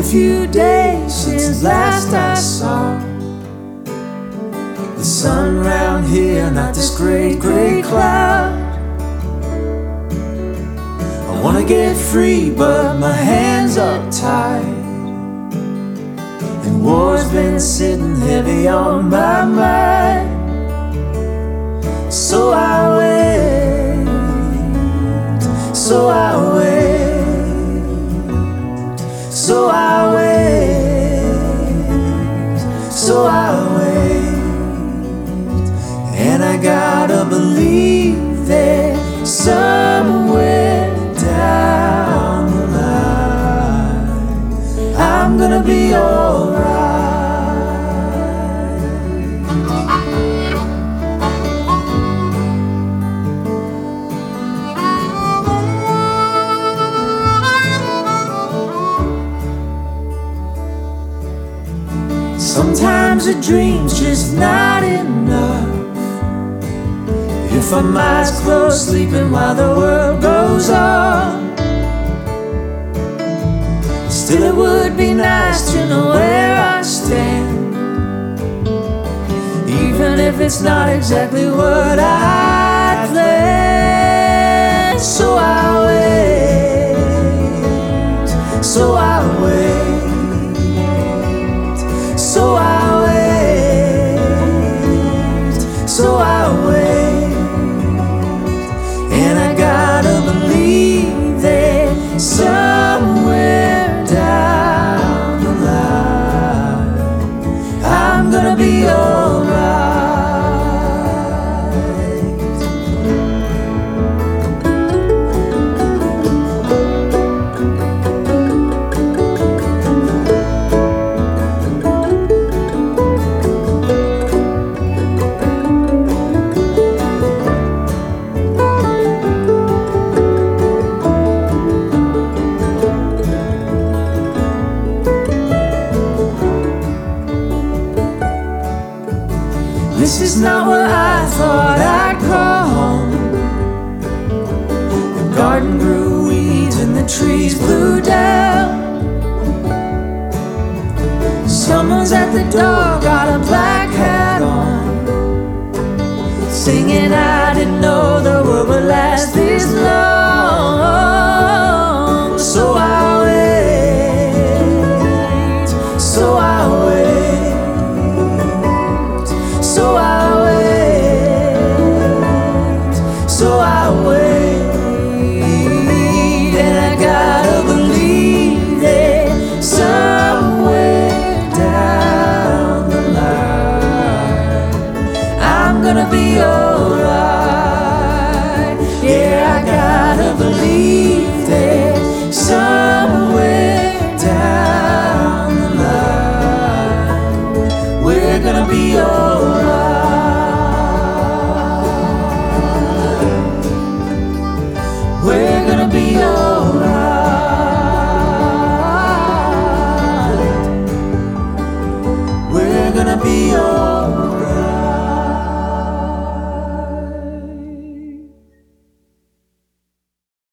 few days since last I saw the sun round here, not this great, great cloud. I wanna get free, but my hands are tied, and war's been sitting heavy on my mind. So I wait, so I wait, so I wait, so I wait. And I gotta believe that somewhere down the line I'm gonna be alright. Sometimes a dream's just not enough. If I'm eyes closed, sleeping while the world goes on, still it would be nice to know where I stand, even if it's not exactly what I planned. So I wait, so I wait, so I wait, so I wait. And I gotta believe that somewhere down the line I'm gonna be alright. This is not what I thought I'd call home. The garden grew weeds and the trees blew down. Someone's at the door, got a black hat on, singing out